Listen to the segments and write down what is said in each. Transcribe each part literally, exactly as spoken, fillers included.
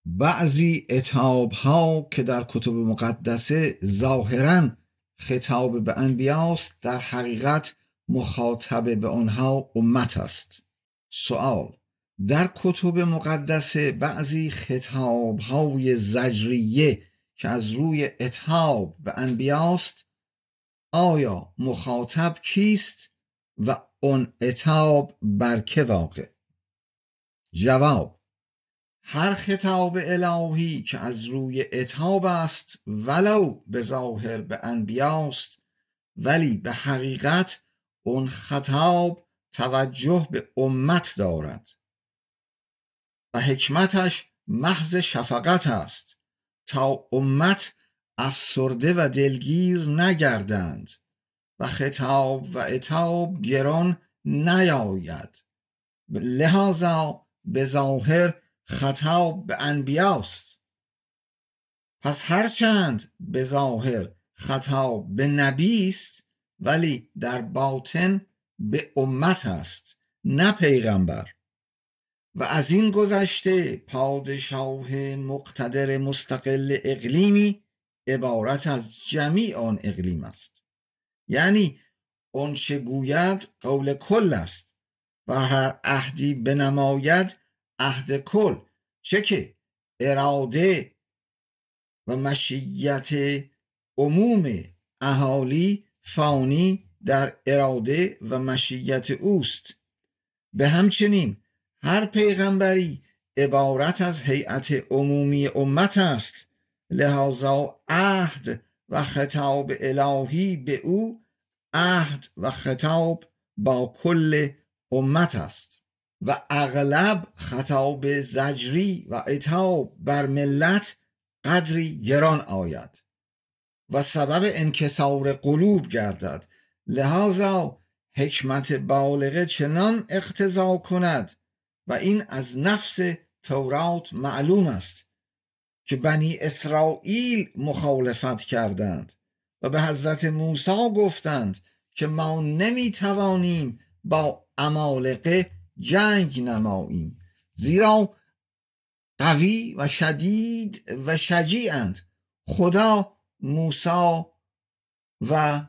بعضی عتاب ها که در کتب مقدسه ظاهراً خطاب به انبیاست، در حقیقت مخاطب به آنها امت است. سوال: در کتب مقدسه بعضی خطاب های زجریه که از روی عتاب به انبیاست، آیا مخاطب کیست و اون عتاب بر که واقع؟ جواب: هر خطاب الهی که از روی عتاب است ولو به ظاهر به انبیاست، ولی به حقیقت اون خطاب توجه به امت دارد و حکمتش محض شفقت است تا امت افسرده و دلگیر نگردند و خطاب و عتاب گران نیاید. لذا به ظاهر خطاب به انبیاست، پس هرچند به ظاهر خطاب به نبی است، ولی در باطن به امت است نه پیغمبر. و از این گذشته پادشاه مقتدر مستقل اقلیمی عبارت از جمیع آن اقلیم است، یعنی اون چه گوید قول کل است و هر عهدی بنماید عهد کل، چه که اراده و مشیت عموم اهالی فانی در اراده و مشیت اوست. به همچنین هر پیغمبری عبارت از هیئت عمومی امت است، لذا عهد و خطاب الهی به او عهد و خطاب با کل امت است و اغلب خطاب زجری و عتاب بر ملت قدری گران آید و سبب انکسار قلوب گردد. لذا حکمت بالغه چنان اقتضا کند و این از نفس تورات معلوم است که بنی اسرائیل مخالفت کردند و به حضرت موسی گفتند که ما نمی توانیم با عمالقه جنگ نماییم، زیرا قوی و شدید و شجیعند. خدا موسی و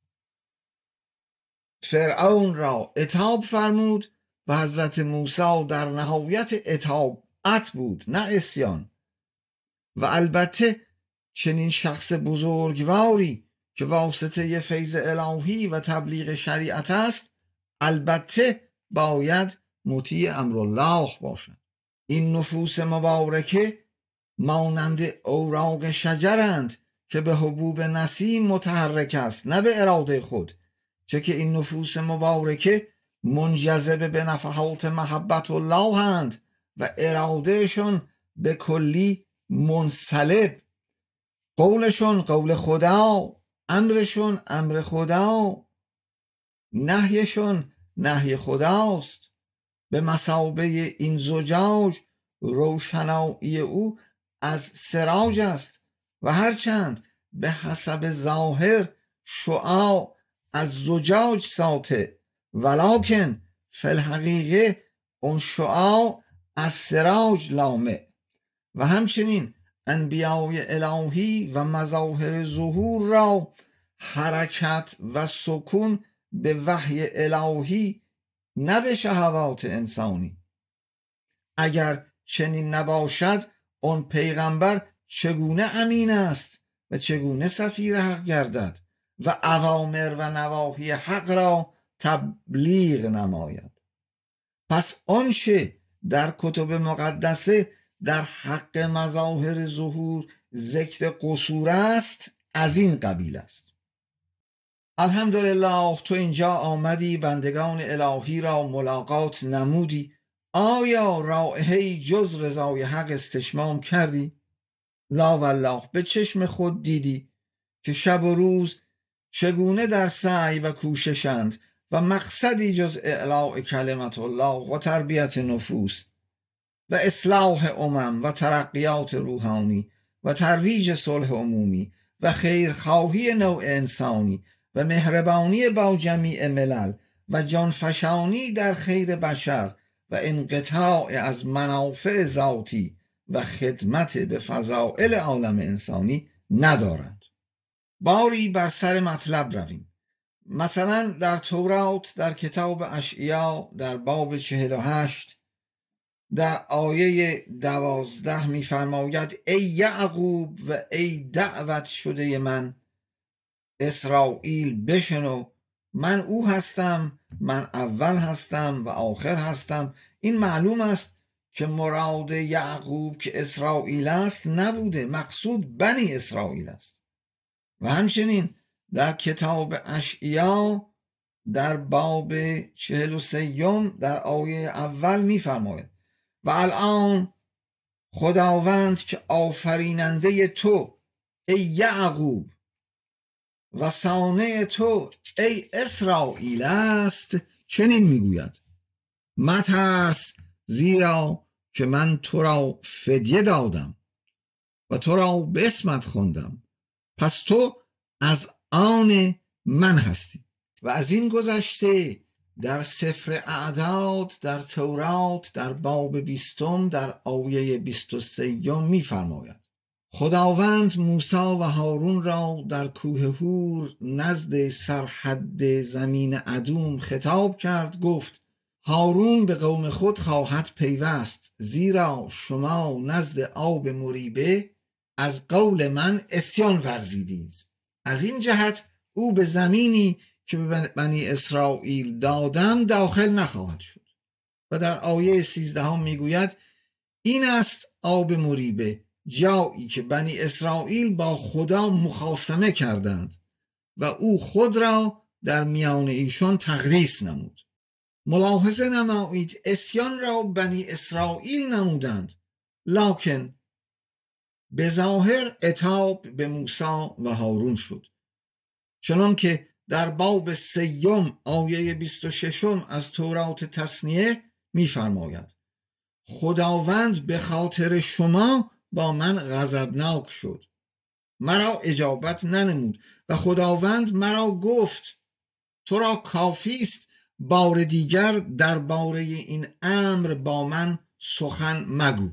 فرعون را عتاب فرمود و حضرت موسی در نهایت اطاعت بود نه عصیان. و البته چنین شخص بزرگواری که واسطه فیض الهی و تبلیغ شریعت است، البته باید مطیع امرالله باشد. این نفوس مبارکه مانند اوراق شجرند که به حبوب نسیم متحرک است نه به اراده خود، چه که این نفوس مبارکه منجذب به نفحات محبت الله هند و ارادهشون به کلی منسلب. قولشون قول خدا، امرشون امر خدا، نهیشون نهی خداست. به مثابه این زجاج روشنایی او از سراج است و هرچند به حسب ظاهر شعاع از زجاج ساطع، ولکن فی الحقیقه اون شعاع از سراج لامع. و همچنین انبیاء الهی و مظاهر ظهور را حرکت و سکون به وحی الهی نه به شهوات انسانی. اگر چنین نباشد اون پیغمبر چگونه امین است و چگونه سفیر حق گردد و اوامر و نواهی حق را تبلیغ نماید؟ پس آنچه در کتب مقدسه در حق مظاهر ظهور ذکر قصور است از این قبیل است. الحمدلله تو اینجا آمدی، بندگان الهی را ملاقات نمودی. آیا رائحه‌ای جز رضای حق استشمام کردی؟ لا والله، به چشم خود دیدی که شب و روز چگونه در سعی و کوششند و مقصدی جز اعلاء کلمت الله و تربیت نفوس و اصلاح امم و ترقیات روحانی و ترویج صلح عمومی و خیرخواهی نوع انسانی و مهربانی با جمیع ملل و جانفشانی در خیر بشر و انقطاع از منافع ذاتی و خدمت به فضائل عالم انسانی ندارند. باری بر سر مطلب رویم. مثلا در تورات در کتاب اشعیا در باب چهل و هشت در آیه دوازده می‌فرماید ای یعقوب و ای دعوت شده من اسرائیل بشنو، من او هستم، من اول هستم و آخر هستم. این معلوم است که مراد یعقوب که اسرائیل است نبوده، مقصود بنی اسرائیل است. و همچنین در کتاب اشعیا در باب چهل و سیم در آیه اول می‌فرماید و الان خداوند که آفریننده تو ای یعقوب و صانع تو ای اسرائیل است چنین میگوید مترس، زیرا که من تو را فدیه دادم و تو را به اسمت خواندم، پس تو از آن من هستی. و از این گذشته در سفر اعداد در تورات در باب بیستم در آیه بیست و سه می‌فرماید خداوند موسی و هارون را در کوه هور نزد سرحد زمین ادوم خطاب کرد، گفت هارون به قوم خود خواهد پیوست، زیرا شما نزد آب مریبه از قول من عصیان ورزیدید. از این جهت او به زمینی که به بنی اسرائیل دادم داخل نخواهد شد. و در آیه سیزده میگوید این است آب مریبه، جایی که بنی اسرائیل با خدا مخاصمه کردند و او خود را در میان ایشان تقدیس نمود. ملاحظه نمایید عصیان را بنی اسرائیل نمودند، لکن به ظاهر عتاب به موسی و هارون شد. چنان که در باب سیم آیه بیست و ششم از تورات تثنیه می‌فرماید خداوند به خاطر شما با من غضبناک شد، مرا اجابت ننمود و خداوند مرا گفت تو را کافی است بار دیگر درباره این امر با من سخن مگو.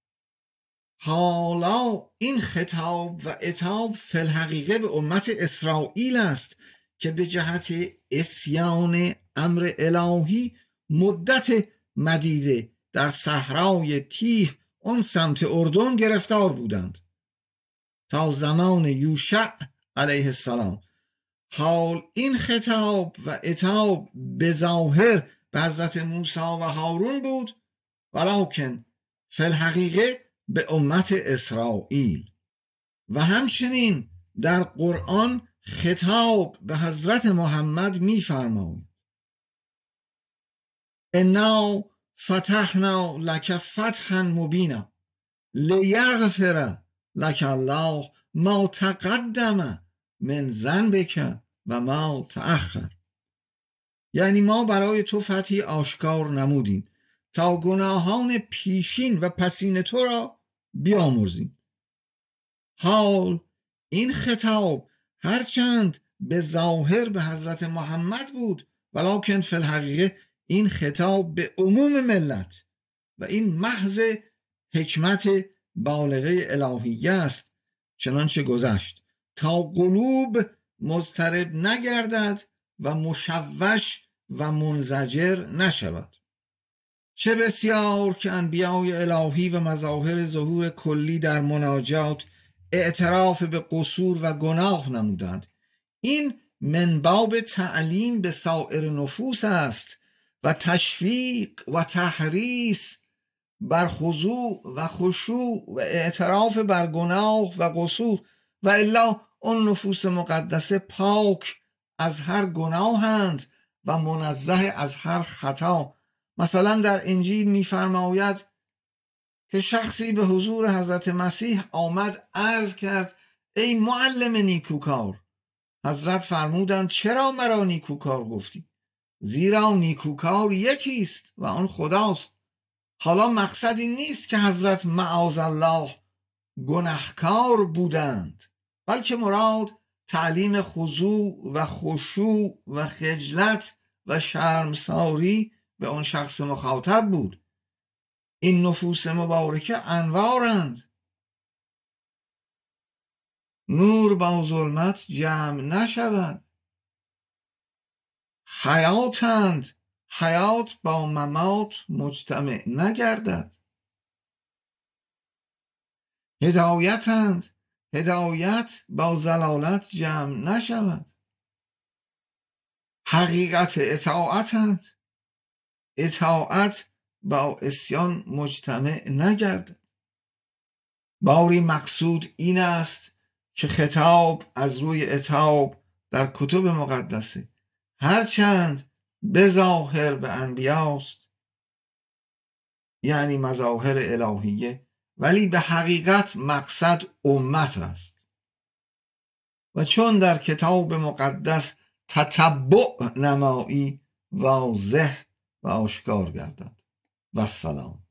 حالا این خطاب و عتاب فی الحقیقه به امت اسرائیل است که به جهت عصیان امر الهی مدت مدیده در صحرای تیه آن سمت اردن گرفتار بودند تا زمان یوشع علیه السلام. حال این خطاب و عتاب به ظاهر به حضرت موسی و هارون بود، ولکن فی الحقیقه به امت اسرائیل. و همچنین در قرآن خطاب به حضرت محمد می‌فرماید انا فتحنا لک فتحا مبینا لیغفر لک الله ما تقدم من ذنبک و ما تأخر. یعنی ما برای تو فتحی آشکار نمودیم تا گناهان پیشین و پسین تو را بیامرزیم. حال این خطاب هرچند به ظاهر به حضرت محمد بود، ولکن فی الحقیقه این خطاب به عموم ملت و این محض حکمت بالغه الهیه است، چنانچه گذشت تا قلوب مضطرب نگردد و مشوش و منزجر نشود. چه بسیار که انبیای الهی و مظاهر ظهور کلی در مناجات اعتراف به قصور و گناه نمودند. این من باب تعلیم به سایر نفوس است و تشویق و تحریص بر خضوع و خشوع و اعتراف بر گناه و قصور، و الا اون نفوس مقدسه پاک از هر گناهند و منزه از هر خطا. مثلا در انجیل می‌فرماید که شخصی به حضور حضرت مسیح آمد عرض کرد ای معلم نیکوکار. حضرت فرمودند چرا مرا نیکوکار گفتی؟ زیرا نیکوکار یکی است و آن خداست. حالا مقصد این نیست که حضرت معاذ الله گناهکار بودند، بلکه مراد تعلیم خضوع و خشوع و خجلت و شرمساری به آن شخص مخاطب بود. این نفوس مبارکه انوارند، نور با ظلمت جمع نشود. حیاتند، حیات با ممات مجتمع نگردد. هدایتند، هدایت با ضلالت جمع نشود. حقیقت اطاعتند، اطاعت با عصیان مجتمع نگردد. باری مقصود این است که خطاب از روی عتاب در کتب مقدسه هرچند به ظاهر به انبیاست، یعنی مظاهر الهیه، ولی به حقیقت مقصد امت است. و چون در کتاب مقدس تتبع نمایی واضح و آشکار گردد. و السلام.